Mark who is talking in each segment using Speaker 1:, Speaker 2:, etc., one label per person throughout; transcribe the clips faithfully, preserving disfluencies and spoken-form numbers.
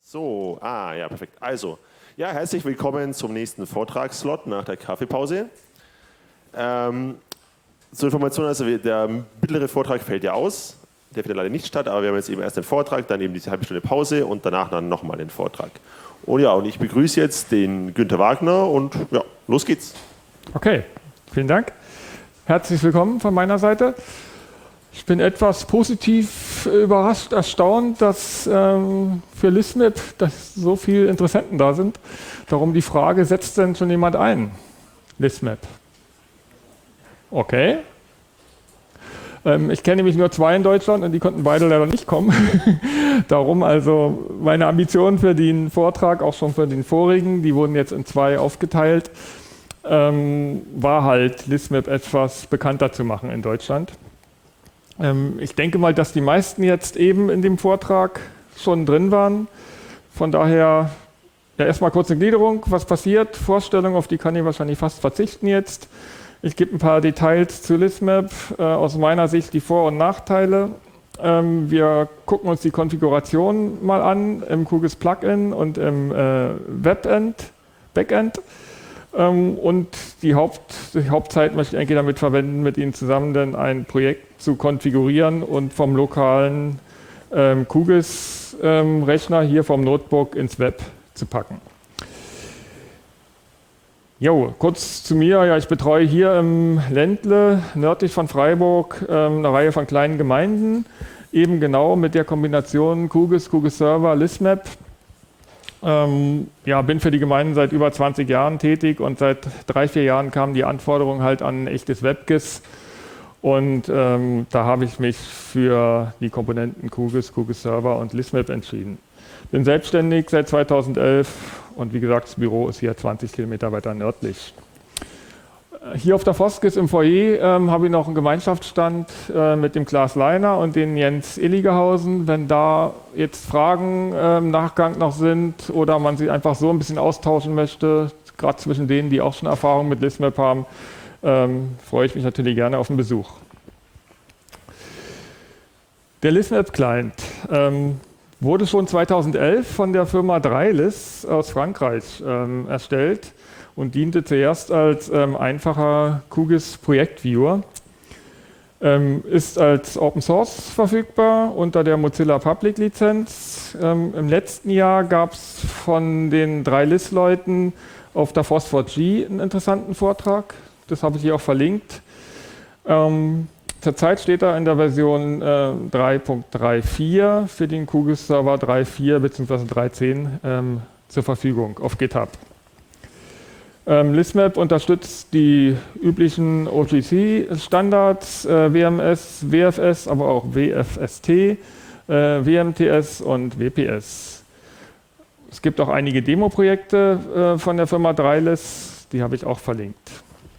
Speaker 1: So, ah ja, perfekt. Also, ja, herzlich willkommen zum nächsten Vortragsslot nach der Kaffeepause. Ähm, zur Information, also der mittlere Vortrag fällt ja aus, der findet leider nicht statt, aber wir haben jetzt eben erst den Vortrag, dann eben diese halbe Stunde Pause und danach dann nochmal den Vortrag. Und ja, und ich begrüße jetzt den Günther Wagner und ja, los geht's.
Speaker 2: Okay, vielen Dank. Herzlich willkommen von meiner Seite. Ich bin etwas positiv überrascht, erstaunt, dass ähm, für ListMap dass so viele Interessenten da sind. Darum die Frage, setzt denn schon jemand ein? ListMap. Okay. Ähm, ich kenne nämlich nur zwei in Deutschland und die konnten beide leider nicht kommen. Darum also meine Ambitionen für den Vortrag, auch schon für den vorigen, die wurden jetzt in zwei aufgeteilt, ähm, war halt ListMap etwas bekannter zu machen in Deutschland. Ich denke mal, dass die meisten jetzt eben in dem Vortrag schon drin waren. Von daher ja, erstmal kurze Gliederung, was passiert. Vorstellung, auf die kann ich wahrscheinlich fast verzichten jetzt. Ich gebe ein paar Details zu ListMap, äh, aus meiner Sicht die Vor- und Nachteile. Ähm, wir gucken uns die Konfiguration mal an im QGIS Plugin und im äh, Webend, Backend. Ähm, und die, Haupt, die Hauptzeit möchte ich eigentlich damit verwenden, mit Ihnen zusammen dann ein Projekt zu konfigurieren und vom lokalen ähm, QGIS-Rechner ähm, hier vom Notebook ins Web zu packen. Jo, kurz zu mir. Ja, ich betreue hier im Ländle, nördlich von Freiburg, ähm, eine Reihe von kleinen Gemeinden, eben genau mit der Kombination QGIS, QGIS Server, ListMap. Ähm, ja, bin für die Gemeinden seit über zwanzig Jahren tätig und seit drei, vier Jahren kam die Anforderung halt an ein echtes WebGIS und ähm, da habe ich mich für die Komponenten QGIS, QGIS Server und ListMap entschieden. Bin selbstständig seit zweitausendelf und wie gesagt, das Büro ist hier zwanzig Kilometer weiter nördlich. Hier auf der Foskis im Foyer ähm, habe ich noch einen Gemeinschaftsstand äh, mit dem Klaas Leiner und den Jens Illigehausen. Wenn da jetzt Fragen äh, im Nachgang noch sind oder man sich einfach so ein bisschen austauschen möchte, gerade zwischen denen, die auch schon Erfahrung mit ListMap haben, ähm, freue ich mich natürlich gerne auf einen Besuch. Der ListMap-Client ähm, wurde schon zweitausendelf von der Firma Dreilis aus Frankreich ähm, erstellt und diente zuerst als ähm, einfacher QGIS-Projektviewer. Ähm, ist als Open Source verfügbar unter der Mozilla Public Lizenz. Ähm, Im letzten Jahr gab es von den drei L I S-Leuten auf der Phosphor G einen interessanten Vortrag. Das habe ich hier auch verlinkt. Ähm, zurzeit steht er in der Version äh, drei Punkt drei Punkt vier für den QGIS Server drei Punkt vier bzw. drei Punkt zehn ähm, zur Verfügung auf GitHub. Ähm, ListMap unterstützt die üblichen O G C-Standards, äh, W M S, W F S, aber auch W F S T, äh, W M T S und W P S. Es gibt auch einige Demo-Projekte äh, von der Firma Dreilis, die habe ich auch verlinkt.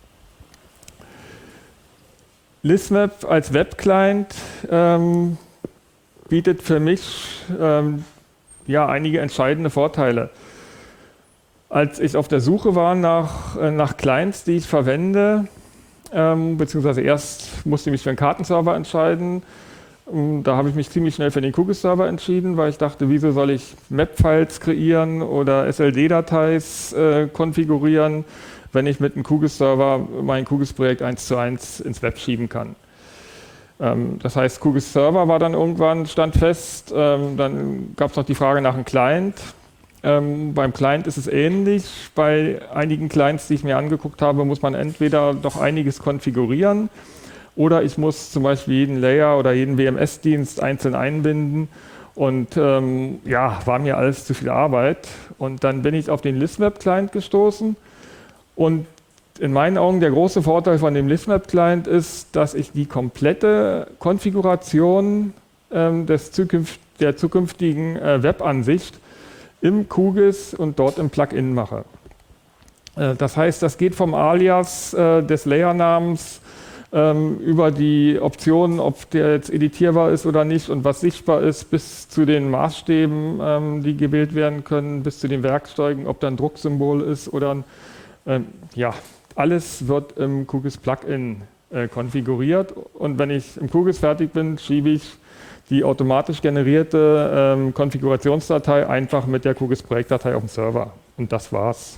Speaker 2: ListMap als Web-Client ähm, bietet für mich ähm, ja, einige entscheidende Vorteile. Als ich auf der Suche war nach, äh, nach Clients, die ich verwende, ähm, beziehungsweise erst musste ich mich für einen Kartenserver entscheiden. Ähm, da habe ich mich ziemlich schnell für den QGIS-Server entschieden, weil ich dachte, wieso soll ich Map-Files kreieren oder S L D-Dateis äh, konfigurieren, wenn ich mit einem QGIS-Server mein QGIS-Projekt eins zu eins ins Web schieben kann. Ähm, das heißt, QGIS-Server war dann irgendwann, stand fest. Ähm, dann gab es noch die Frage nach einem Client. Ähm, beim Client ist es ähnlich. Bei einigen Clients, die ich mir angeguckt habe, muss man entweder doch einiges konfigurieren oder ich muss zum Beispiel jeden Layer oder jeden W M S-Dienst einzeln einbinden und ähm, ja, war mir alles zu viel Arbeit. Und dann bin ich auf den ListMap-Client gestoßen und in meinen Augen der große Vorteil von dem ListMap-Client ist, dass ich die komplette Konfiguration ähm, des zukünft der zukünftigen äh, Webansicht im QGIS und dort im Plugin mache. Äh, das heißt, das geht vom Alias äh, des Layernamens ähm, über die Optionen, ob der jetzt editierbar ist oder nicht und was sichtbar ist, bis zu den Maßstäben, ähm, die gewählt werden können, bis zu den Werkzeugen, ob da ein Drucksymbol ist oder ein, ähm, ja, alles wird im QGIS Plugin äh, konfiguriert und wenn ich im QGIS fertig bin, schiebe ich die automatisch generierte ähm, Konfigurationsdatei einfach mit der QGIS-Projektdatei auf dem Server. Und das war's.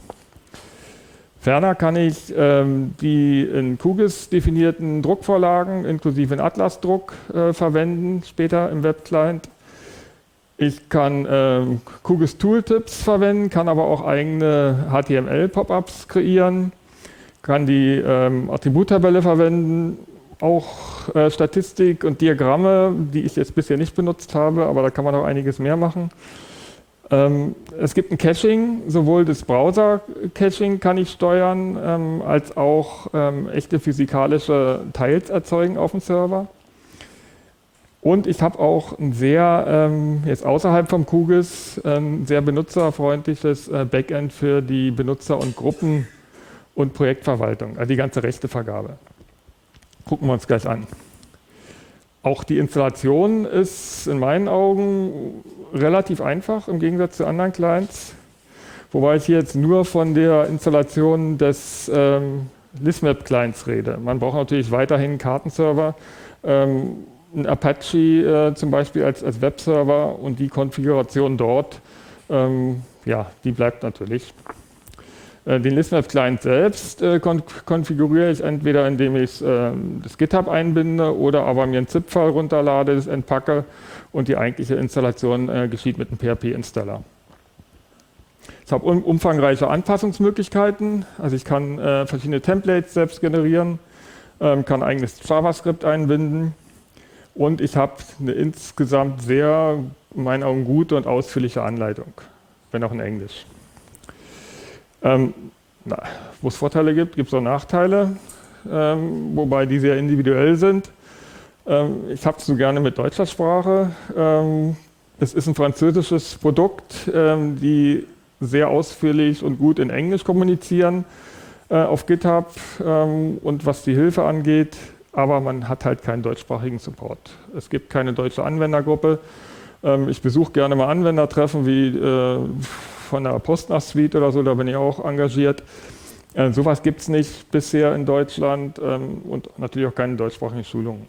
Speaker 2: Ferner kann ich ähm, die in QGIS definierten Druckvorlagen inklusive einen Atlas-Druck äh, verwenden, später im Webclient. Ich kann ähm, QGIS Tooltips verwenden, kann aber auch eigene H T M L-Pop-ups kreieren, kann die ähm, Attributtabelle verwenden, auch äh, Statistik und Diagramme, die ich jetzt bisher nicht benutzt habe, aber da kann man auch einiges mehr machen. Ähm, es gibt ein Caching, sowohl das Browser-Caching kann ich steuern, ähm, als auch ähm, echte physikalische Tiles erzeugen auf dem Server. Und ich habe auch ein sehr, ähm, jetzt außerhalb vom QGIS, ein sehr benutzerfreundliches äh, Backend für die Benutzer und Gruppen und Projektverwaltung, also die ganze Rechtevergabe. Gucken wir uns gleich an. Auch die Installation ist in meinen Augen relativ einfach im Gegensatz zu anderen Clients, wobei ich hier jetzt nur von der Installation des ähm, Lismap-Clients rede. Man braucht natürlich weiterhin einen Kartenserver, ähm, ein Apache äh, zum Beispiel als, als Webserver und die Konfiguration dort, ähm, ja, die bleibt natürlich. Äh, den Lismap-Client selbst äh, kon konfiguriere ich entweder, indem ich äh, das GitHub einbinde oder aber mir einen ZIP-File runterlade, das entpacke und die eigentliche Installation äh, geschieht mit einem P H P-Installer. Ich habe um, umfangreiche Anpassungsmöglichkeiten, also ich kann äh, verschiedene Templates selbst generieren, äh, kann eigenes JavaScript einbinden. Und ich habe eine insgesamt sehr, in meinen Augen, gute und ausführliche Anleitung, wenn auch in Englisch. Ähm, Wo es Vorteile gibt, gibt es auch Nachteile, ähm, wobei die sehr individuell sind. Ähm, ich habe es so gerne mit deutscher Sprache. Ähm, es ist ein französisches Produkt, ähm, die sehr ausführlich und gut in Englisch kommunizieren äh, auf GitHub ähm, und was die Hilfe angeht. Aber man hat halt keinen deutschsprachigen Support. Es gibt keine deutsche Anwendergruppe. Ähm, ich besuche gerne mal Anwendertreffen wie äh, von der Postnach-Suite oder so, da bin ich auch engagiert. Äh, sowas gibt es nicht bisher in Deutschland ähm, und natürlich auch keine deutschsprachigen Schulungen.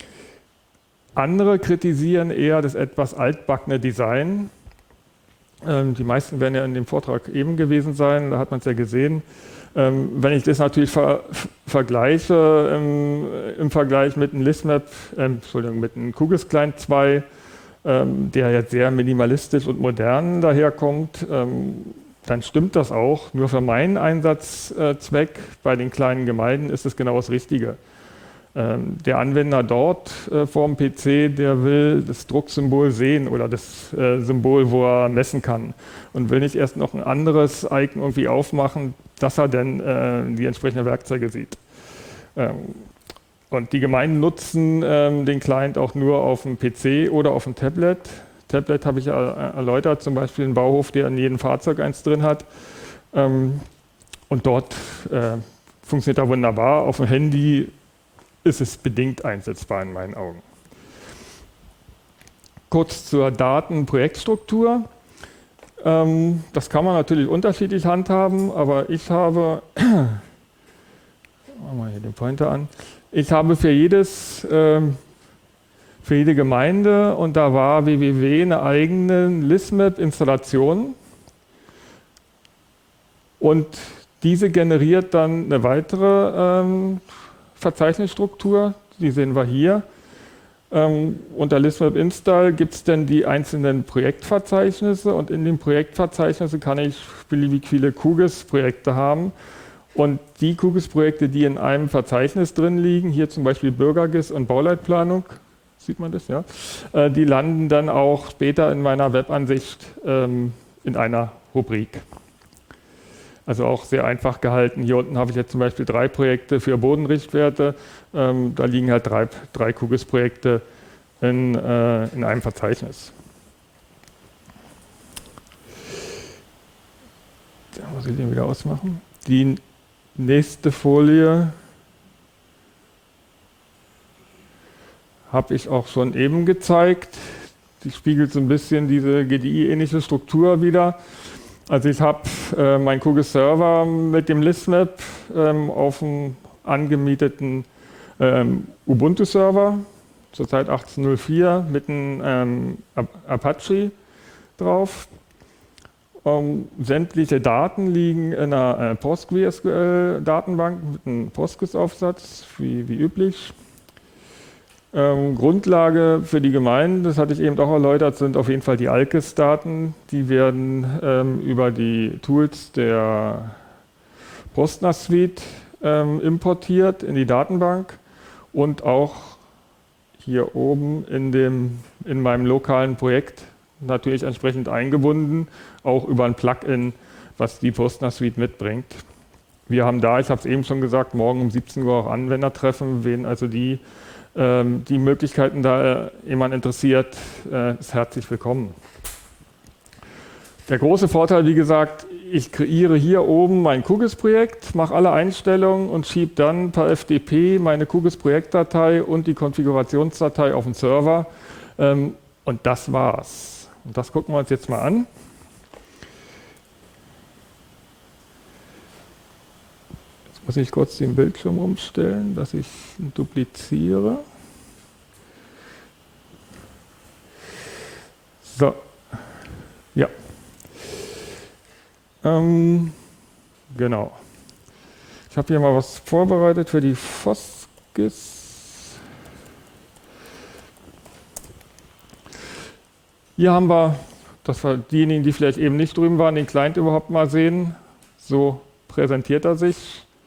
Speaker 2: Andere kritisieren eher das etwas altbackene Design. Ähm, die meisten werden ja in dem Vortrag eben gewesen sein, da hat man es ja gesehen. Ähm, wenn ich das natürlich ver vergleiche im, im Vergleich mit einem Lismap, äh, Entschuldigung, mit einem QGIS Client zwei, ähm, der jetzt sehr minimalistisch und modern daherkommt, ähm, dann stimmt das auch. Nur für meinen Einsatzzweck bei den kleinen Gemeinden ist es genau das Richtige. Ähm, der Anwender dort äh, vor dem P C, der will das Drucksymbol sehen oder das äh, Symbol, wo er messen kann und will nicht erst noch ein anderes Icon irgendwie aufmachen, dass er dann äh, die entsprechenden Werkzeuge sieht. Ähm, und die Gemeinden nutzen ähm, den Client auch nur auf dem P C oder auf dem Tablet. Tablet habe ich ja erläutert, zum Beispiel ein Bauhof, der in jedem Fahrzeug eins drin hat. Ähm, und dort äh, funktioniert er wunderbar. Auf dem Handy ist es bedingt einsetzbar in meinen Augen. Kurz zur Datenprojektstruktur. Ähm, das kann man natürlich unterschiedlich handhaben, aber ich habe, machen wir hier den Pointer an, ich habe für jedes, ähm, für jede Gemeinde, und da war W W W eine eigene Lismap-Installation und diese generiert dann eine weitere ähm, Verzeichnisstruktur, die sehen wir hier. Ähm, unter Lismap Install gibt es dann die einzelnen Projektverzeichnisse und in den Projektverzeichnisse kann ich beliebig viele QGIS-Projekte haben. Und die QGIS-Projekte, die in einem Verzeichnis drin liegen, hier zum Beispiel Bürgergis und Bauleitplanung, sieht man das, ja, äh, die landen dann auch später in meiner Webansicht ähm, in einer Rubrik. Also auch sehr einfach gehalten. Hier unten habe ich jetzt zum Beispiel drei Projekte für Bodenrichtwerte. Ähm, da liegen halt drei, drei QGIS-Projekte in, äh, in einem Verzeichnis. Da muss ich den wieder ausmachen. Die nächste Folie habe ich auch schon eben gezeigt. Die spiegelt so ein bisschen diese G D I-ähnliche Struktur wieder. Also ich habe äh, meinen QGIS-Server mit dem Lismap ähm, auf einem angemieteten ähm, Ubuntu-Server. zurzeit achtzehn null vier, mit einem ähm, Apache drauf. Um, sämtliche Daten liegen in einer äh, PostgreSQL-Datenbank mit einem Postgres-Aufsatz, wie, wie üblich. Ähm, Grundlage für die Gemeinden, das hatte ich eben auch erläutert, sind auf jeden Fall die ALKES-Daten. Die werden ähm, über die Tools der Postnas Suite ähm, importiert in die Datenbank und auch hier oben in, dem, in meinem lokalen Projekt natürlich entsprechend eingebunden, auch über ein Plugin, was die Postnas Suite mitbringt. Wir haben da, ich habe es eben schon gesagt, morgen um siebzehn Uhr auch Anwendertreffen, wen also die, ähm, die Möglichkeiten da äh, jemand interessiert, äh, ist herzlich willkommen. Der große Vorteil, wie gesagt, ich kreiere hier oben mein QGIS-Projekt, mache alle Einstellungen und schiebe dann per F T P meine QGIS-Projektdatei und die Konfigurationsdatei auf den Server. Ähm, und das war's. Und das gucken wir uns jetzt mal an. Jetzt muss ich kurz den Bildschirm umstellen, dass ich ihn dupliziere. So, ja. Ähm, genau. Ich habe hier mal was vorbereitet für die FOSGIS. Hier haben wir, dass wir diejenigen, die vielleicht eben nicht drüben waren, den Client überhaupt mal sehen. So präsentiert er sich.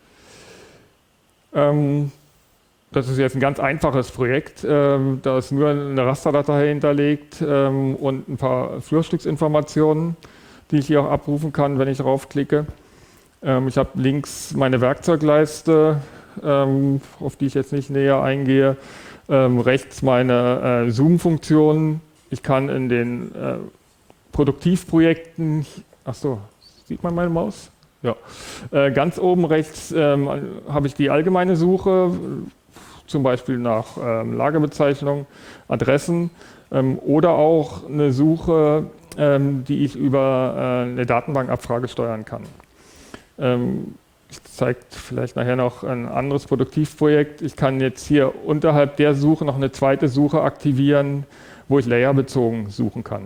Speaker 2: Ähm, das ist jetzt ein ganz einfaches Projekt. Ähm, da ist nur eine Rasterdatei hinterlegt ähm, und ein paar Flurstücksinformationen, die ich hier auch abrufen kann, wenn ich draufklicke. Ähm, ich habe links meine Werkzeugleiste, ähm, auf die ich jetzt nicht näher eingehe. Ähm, rechts meine äh, Zoom-Funktionen. Ich kann in den äh, Produktivprojekten, ach so, sieht man meine Maus? Ja. Äh, ganz oben rechts ähm, habe ich die allgemeine Suche, zum Beispiel nach ähm, Lagerbezeichnung, Adressen ähm, oder auch eine Suche, ähm, die ich über äh, eine Datenbankabfrage steuern kann. Ähm, ich zeige vielleicht nachher noch ein anderes Produktivprojekt. Ich kann jetzt hier unterhalb der Suche noch eine zweite Suche aktivieren, wo ich layerbezogen suchen kann.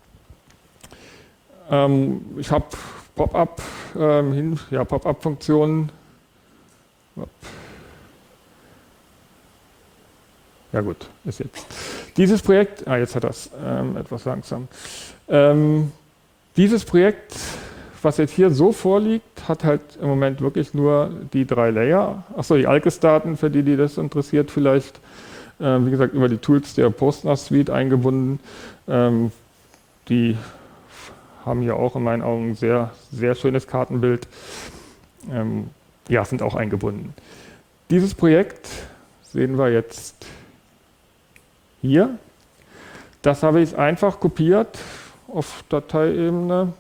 Speaker 2: Ähm, ich habe Pop-up, ähm, ja, Pop-up-Funktionen. Ja gut, ist jetzt. Dieses Projekt, ah jetzt hat das ähm, etwas langsam. Ähm, dieses Projekt, was jetzt hier so vorliegt, hat halt im Moment wirklich nur die drei Layer. Achso, die ALKES-Daten, für die, die das interessiert vielleicht. Wie gesagt, über die Tools der Postnas Suite eingebunden. Ähm, die haben hier auch in meinen Augen ein sehr, sehr schönes Kartenbild. Ähm, ja, sind auch eingebunden. Dieses Projekt sehen wir jetzt hier. Das habe ich einfach kopiert auf Dateiebene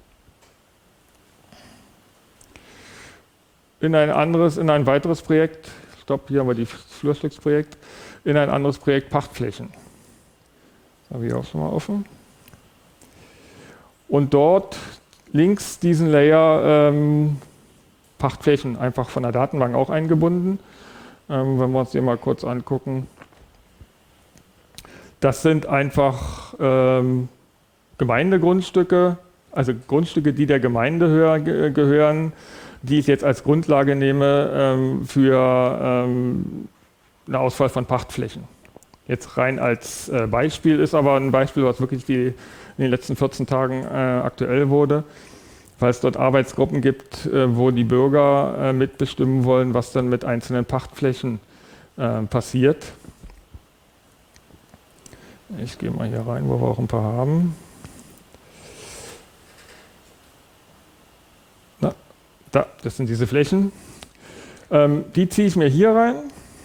Speaker 2: in ein anderes, in ein weiteres Projekt. Stopp, hier haben wir das Flurstücksprojekt. In ein anderes Projekt Pachtflächen. Das habe ich auch schon mal offen. Und dort links diesen Layer ähm, Pachtflächen einfach von der Datenbank auch eingebunden. Ähm, wenn wir uns den mal kurz angucken. Das sind einfach ähm, Gemeindegrundstücke, also Grundstücke, die der Gemeinde hör, ge gehören, die ich jetzt als Grundlage nehme ähm, für ähm, eine Auswahl von Pachtflächen. Jetzt rein als äh, Beispiel, ist aber ein Beispiel, was wirklich die, in den letzten vierzehn Tagen äh, aktuell wurde, weil es dort Arbeitsgruppen gibt, äh, wo die Bürger äh, mitbestimmen wollen, was dann mit einzelnen Pachtflächen äh, passiert. Ich gehe mal hier rein, wo wir auch ein paar haben. Na, da, das sind diese Flächen. Ähm, die ziehe ich mir hier rein.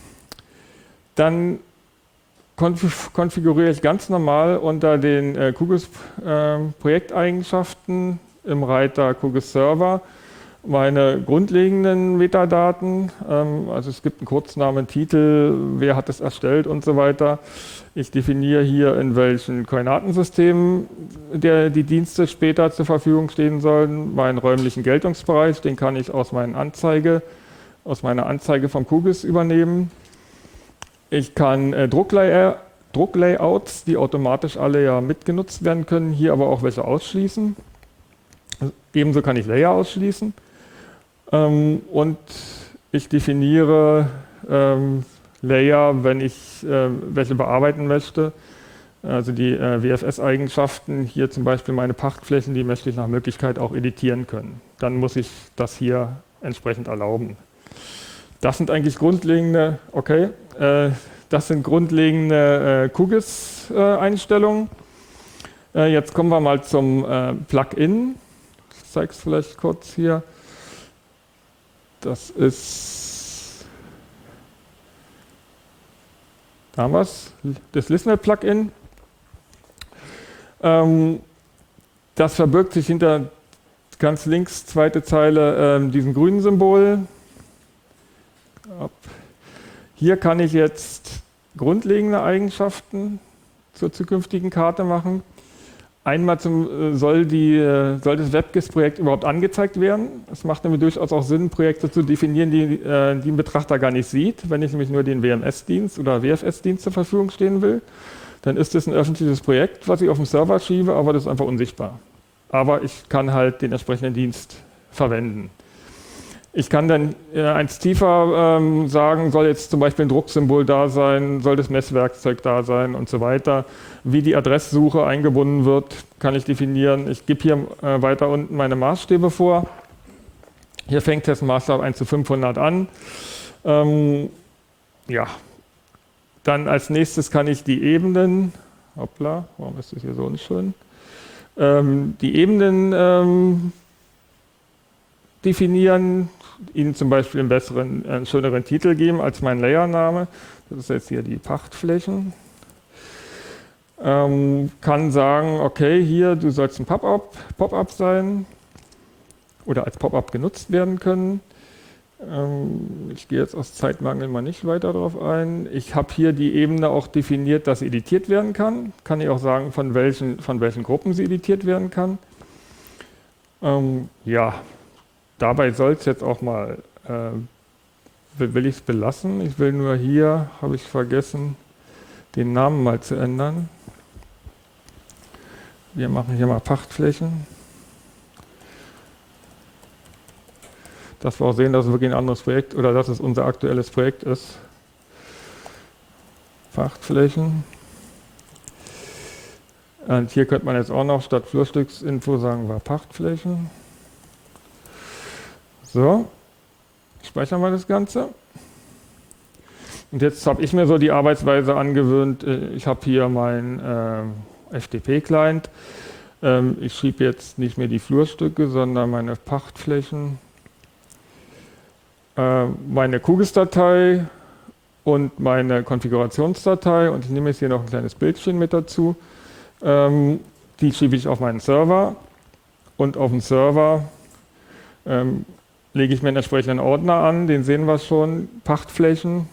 Speaker 2: Dann konfiguriere ich ganz normal unter den äh, QGIS-Projekteigenschaften äh, im Reiter QGIS Server meine grundlegenden Metadaten. Ähm, also es gibt einen Kurznamen, Titel, wer hat es erstellt und so weiter. Ich definiere hier, in welchen Koordinatensystemen der, die Dienste später zur Verfügung stehen sollen. Meinen räumlichen Geltungsbereich, den kann ich aus, meinen Anzeige, aus meiner Anzeige vom QGIS übernehmen. Ich kann äh, Drucklayer, Drucklayouts, die automatisch alle ja mitgenutzt werden können, hier aber auch welche ausschließen. Ebenso kann ich Layer ausschließen. Ähm, und ich definiere ähm, Layer, wenn ich äh, welche bearbeiten möchte. Also die äh, W F S-Eigenschaften, hier zum Beispiel meine Pachtflächen, die möchte ich nach Möglichkeit auch editieren können. Dann muss ich das hier entsprechend erlauben. Das sind eigentlich grundlegende, okay, äh, das sind grundlegende äh, QGIS-Einstellungen. Äh, jetzt kommen wir mal zum äh, Plugin. Ich zeige es vielleicht kurz hier. Das ist, da haben wir es, das Listener-Plugin. Ähm, das verbirgt sich hinter ganz links, zweite Zeile, ähm, diesem grünen Symbol. Hier kann ich jetzt grundlegende Eigenschaften zur zukünftigen Karte machen. Einmal zum, soll, die, soll das WebGIS-Projekt überhaupt angezeigt werden. Es macht nämlich durchaus auch Sinn, Projekte zu definieren, die, die ein Betrachter gar nicht sieht. Wenn ich nämlich nur den W M S-Dienst oder W F S-Dienst zur Verfügung stehen will, dann ist das ein öffentliches Projekt, was ich auf dem Server schiebe, aber das ist einfach unsichtbar. Aber ich kann halt den entsprechenden Dienst verwenden. Ich kann dann äh, eins tiefer ähm, sagen, soll jetzt zum Beispiel ein Drucksymbol da sein, soll das Messwerkzeug da sein und so weiter. Wie die Adresssuche eingebunden wird, kann ich definieren. Ich gebe hier äh, weiter unten meine Maßstäbe vor. Hier fängt jetzt ein Maßstab eins zu fünfhundert an. Ähm, ja. Dann als nächstes kann ich die Ebenen, hoppla, warum ist das hier so unschön? Ähm, die Ebenen ähm, definieren, ihnen zum Beispiel einen besseren, einen schöneren Titel geben als mein Layername. Das ist jetzt hier die Pachtflächen. Ähm, kann sagen, okay, hier, du sollst ein Pop-up Pop-up sein oder als Pop-up genutzt werden können. Ähm, ich gehe jetzt aus Zeitmangel mal nicht weiter darauf ein. Ich habe hier die Ebene auch definiert, dass sie editiert werden kann. Kann ich auch sagen, von welchen, von welchen Gruppen sie editiert werden kann. Ähm, ja. Dabei soll es jetzt auch mal, äh, will ich es belassen. Ich will nur hier, habe ich vergessen, den Namen mal zu ändern. Wir machen hier mal Pachtflächen. Dass wir auch sehen, dass es wirklich ein anderes Projekt oder dass es unser aktuelles Projekt ist. Pachtflächen. Und hier könnte man jetzt auch noch statt Flurstücksinfo sagen wir Pachtflächen. So, speichern wir das Ganze. Und jetzt habe ich mir so die Arbeitsweise angewöhnt. Ich habe hier meinen äh, F T P-Client. Ähm, ich schriebe jetzt nicht mehr die Flurstücke, sondern meine Pachtflächen, äh, meine QGIS-Datei und meine Konfigurationsdatei. Und ich nehme jetzt hier noch ein kleines Bildchen mit dazu. Ähm, die schiebe ich auf meinen Server. Und auf dem Server ähm, lege ich mir einen entsprechenden Ordner an, den sehen wir schon, Pachtflächen.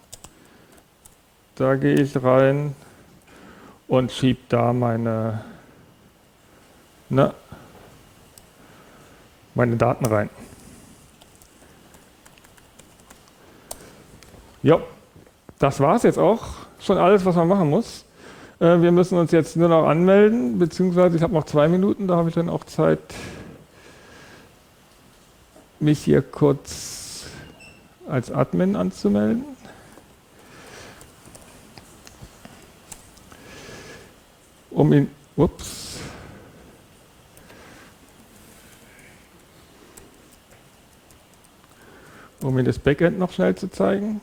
Speaker 2: Da gehe ich rein und schiebe da meine, ne, meine Daten rein. Ja, das war es jetzt auch. Schon alles, was man machen muss. Äh, wir müssen uns jetzt nur noch anmelden, beziehungsweise ich habe noch zwei Minuten, da habe ich dann auch Zeit, mich hier kurz als Admin anzumelden. Um ihn, ups, um Ihnen das Backend noch schnell zu zeigen.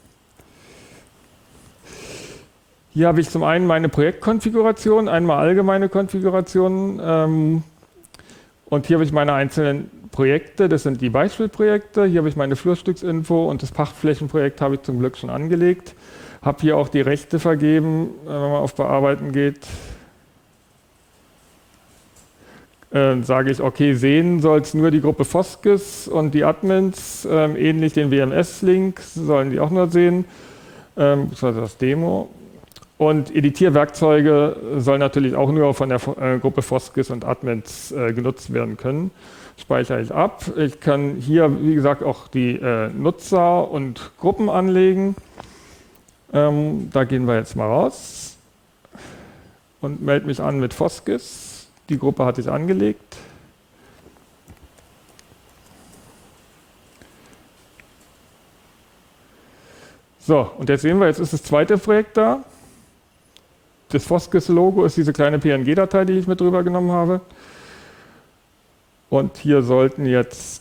Speaker 2: Hier habe ich zum einen meine Projektkonfiguration, einmal allgemeine Konfigurationen ähm, und hier habe ich meine einzelnen Projekte, das sind die Beispielprojekte. Hier habe ich meine Flurstücksinfo und das Pachtflächenprojekt habe ich zum Glück schon angelegt. Habe hier auch die Rechte vergeben, wenn man auf Bearbeiten geht. Äh, sage ich, okay, sehen soll es nur die Gruppe Foskis und die Admins, äh, ähnlich den W M S-Link sollen die auch nur sehen, ähm, das war das Demo. Und Editierwerkzeuge sollen natürlich auch nur von der äh, Gruppe Foskis und Admins äh, genutzt werden können. Speichere ich ab. Ich kann hier, wie gesagt, auch die äh, Nutzer und Gruppen anlegen. Ähm, da gehen wir jetzt mal raus und melde mich an mit Foskis. Die Gruppe hat sich angelegt. So, und jetzt sehen wir, jetzt ist das zweite Projekt da. Das Foskis-Logo ist diese kleine P N G-Datei, die ich mit drüber genommen habe. Und hier sollten jetzt,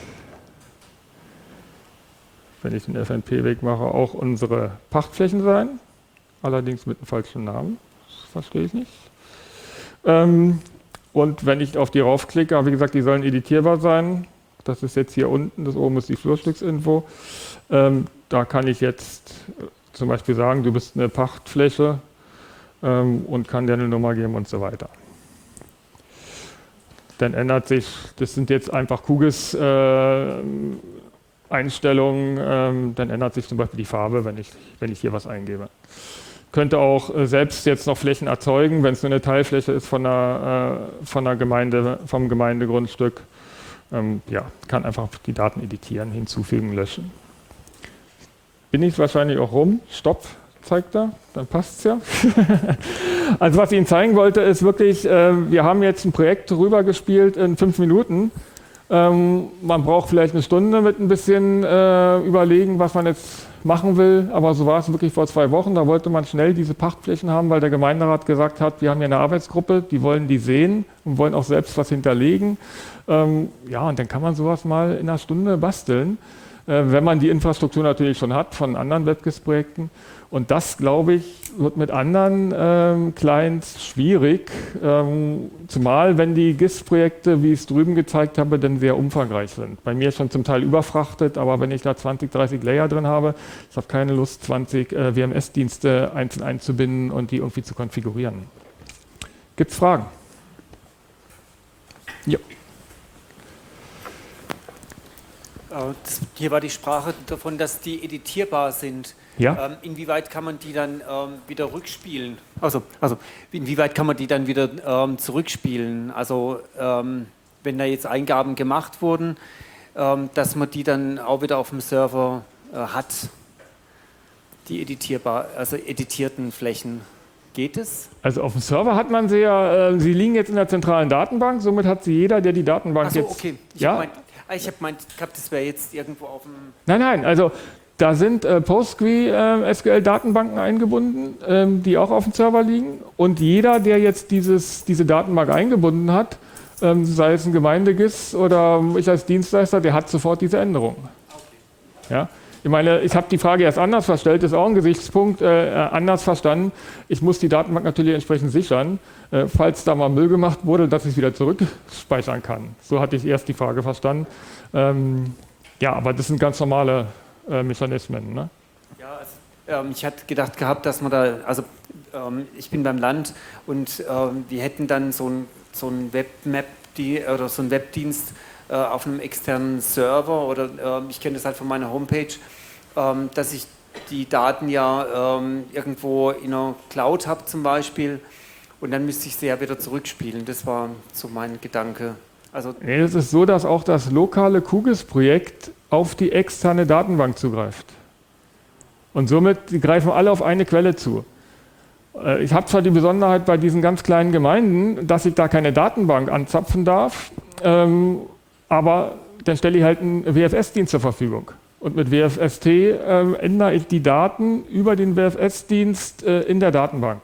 Speaker 2: wenn ich den F N P wegmache, auch unsere Pachtflächen sein. Allerdings mit einem falschen Namen. Das verstehe ich nicht. Ähm, und wenn ich auf die raufklicke, wie gesagt, die sollen editierbar sein. Das ist jetzt hier unten, das oben ist die Flurstücksinfo. Ähm, da kann ich jetzt äh, zum Beispiel sagen, du bist eine Pachtfläche ähm, und kann dir eine Nummer geben und so weiter. Dann ändert sich, das sind jetzt einfach QGIS äh, Einstellungen, ähm, dann ändert sich zum Beispiel die Farbe, wenn ich, wenn ich hier was eingebe. Könnte auch äh, selbst jetzt noch Flächen erzeugen, wenn es nur eine Teilfläche ist von der, äh, von der Gemeinde, vom Gemeindegrundstück. Ähm, ja, kann einfach die Daten editieren, hinzufügen, löschen. Bin ich wahrscheinlich auch rum. Stopp, zeigt er, dann passt es ja. Also was ich Ihnen zeigen wollte, ist wirklich, äh, wir haben jetzt ein Projekt rübergespielt in fünf Minuten. Ähm, man braucht vielleicht eine Stunde mit ein bisschen äh, überlegen, was man jetzt machen will, aber so war es wirklich vor zwei Wochen. Da wollte man schnell diese Pachtflächen haben, weil der Gemeinderat gesagt hat, wir haben hier eine Arbeitsgruppe, die wollen die sehen und wollen auch selbst was hinterlegen. Ähm, ja, und dann kann man sowas mal in einer Stunde basteln, äh, wenn man die Infrastruktur natürlich schon hat von anderen WebGIS-Projekten. Und das, glaube ich, wird mit anderen ähm, Clients schwierig, ähm, zumal wenn die G I S-Projekte, wie ich es drüben gezeigt habe, dann sehr umfangreich sind. Bei mir schon zum Teil überfrachtet, aber wenn ich da zwanzig, dreißig Layer drin habe, ich habe keine Lust, zwanzig äh, W M S-Dienste einzeln einzubinden und die irgendwie zu konfigurieren. Gibt es Fragen? Ja.
Speaker 3: Das, hier war die Sprache davon, dass die editierbar sind.
Speaker 2: Ja.
Speaker 3: Ähm, inwieweit kann man die dann ähm, wieder rückspielen? Also, also inwieweit kann man die dann wieder ähm, zurückspielen? Also ähm, wenn da jetzt Eingaben gemacht wurden, ähm, dass man die dann auch wieder auf dem Server äh, hat, die editierbar, also editierten Flächen. Geht es?
Speaker 2: Also auf dem Server hat man sie ja, äh, sie liegen jetzt in der zentralen Datenbank, somit hat sie jeder, der die Datenbank
Speaker 3: Ach so,
Speaker 2: jetzt...
Speaker 3: okay. Ich
Speaker 2: ja?
Speaker 3: habe gemeint, ich hab gemeint, das wäre jetzt irgendwo auf dem...
Speaker 2: Nein, nein, also da sind äh, PostgreSQL-S Q L-Datenbanken eingebunden, ähm, die auch auf dem Server liegen. Und jeder, der jetzt dieses, diese Datenbank eingebunden hat, ähm, sei es ein Gemeinde-G I S oder ich als Dienstleister, der hat sofort diese Änderung. Okay. Ja? Ich meine, ich habe die Frage erst anders verstellt, ist auch ein Gesichtspunkt, äh, anders verstanden. Ich muss die Datenbank natürlich entsprechend sichern, äh, falls da mal Müll gemacht wurde, dass ich es wieder zurückspeichern kann. So hatte ich erst die Frage verstanden. Ähm, ja, aber das sind ganz normale äh, Mechanismen. Ne?
Speaker 3: Ja, also, ähm, ich hatte gedacht gehabt, dass man da, also ähm, ich bin beim Land und ähm, wir hätten dann so ein, so ein Webmap, die, oder so einen Webdienst, auf einem externen Server oder äh, ich kenne das halt von meiner Homepage, ähm, dass ich die Daten ja ähm, irgendwo in einer Cloud habe zum Beispiel und dann müsste ich sie ja wieder zurückspielen. Das war so mein Gedanke. Also
Speaker 2: nee, es ist so, dass auch das lokale QGIS-Projekt auf die externe Datenbank zugreift. Und somit die greifen alle auf eine Quelle zu. Äh, ich habe zwar die Besonderheit bei diesen ganz kleinen Gemeinden, dass ich da keine Datenbank anzapfen darf, ähm, aber dann stelle ich halt einen W F S-Dienst zur Verfügung. Und mit W F S T äh, ändere ich die Daten über den W F S-Dienst äh, in der Datenbank.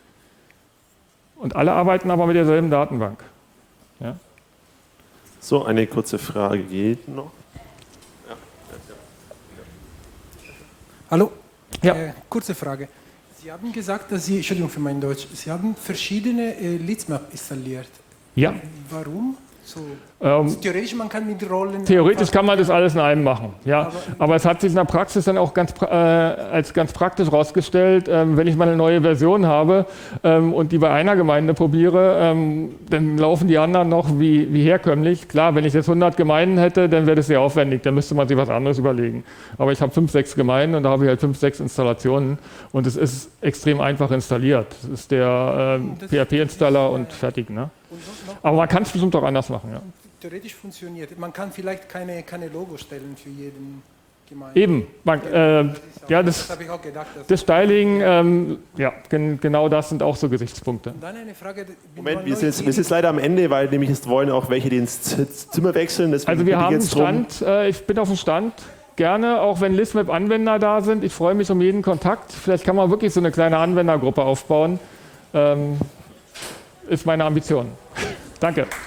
Speaker 2: Und alle arbeiten aber mit derselben Datenbank. Ja?
Speaker 1: So, eine kurze Frage geht noch. Ja.
Speaker 4: Hallo,
Speaker 2: Ja.
Speaker 4: äh, kurze Frage. Sie haben gesagt, dass Sie, Entschuldigung für mein Deutsch, Sie haben verschiedene äh, Leadsmap installiert.
Speaker 2: Ja.
Speaker 4: Warum? So,
Speaker 2: Ähm,
Speaker 4: theoretisch, man kann mit Rollen...
Speaker 2: Theoretisch kann man das alles in einem machen, ja.
Speaker 4: Aber,
Speaker 2: Aber es hat sich in der Praxis dann auch ganz, äh, als ganz praktisch herausgestellt, ähm, wenn ich mal eine neue Version habe ähm, und die bei einer Gemeinde probiere, ähm, dann laufen die anderen noch wie, wie herkömmlich. Klar, wenn ich jetzt hundert Gemeinden hätte, dann wäre das sehr aufwendig, dann müsste man sich was anderes überlegen. Aber ich habe fünf, sechs Gemeinden und da habe ich halt fünf, sechs Installationen und es ist extrem einfach installiert. Das ist der ähm, P H P-Installer und fertig, ne? Aber man kann es bestimmt auch anders machen, ja.
Speaker 4: Theoretisch funktioniert. Man kann vielleicht keine, keine Logo stellen für jeden. gemeint.
Speaker 2: Eben, man, äh, ja, das,
Speaker 4: Das habe ich auch gedacht. dass-
Speaker 2: das Styling, ähm, ja, gen, genau das sind auch so Gesichtspunkte.
Speaker 4: Und dann eine Frage. bin
Speaker 1: Moment,
Speaker 4: mal
Speaker 1: wir sind, jetzt, wir
Speaker 4: neugierig.
Speaker 1: sind jetzt leider am Ende, weil nämlich jetzt wollen auch welche, die ins Z- Zimmer wechseln. Deswegen
Speaker 2: Also wir
Speaker 1: bitte ich
Speaker 2: haben einen
Speaker 1: jetzt drum.
Speaker 2: Stand, äh, ich bin auf dem Stand, gerne, auch wenn Listmap-Anwender da sind. Ich freue mich um jeden Kontakt. Vielleicht kann man wirklich so eine kleine Anwendergruppe aufbauen. Ähm, ist meine Ambition. Danke.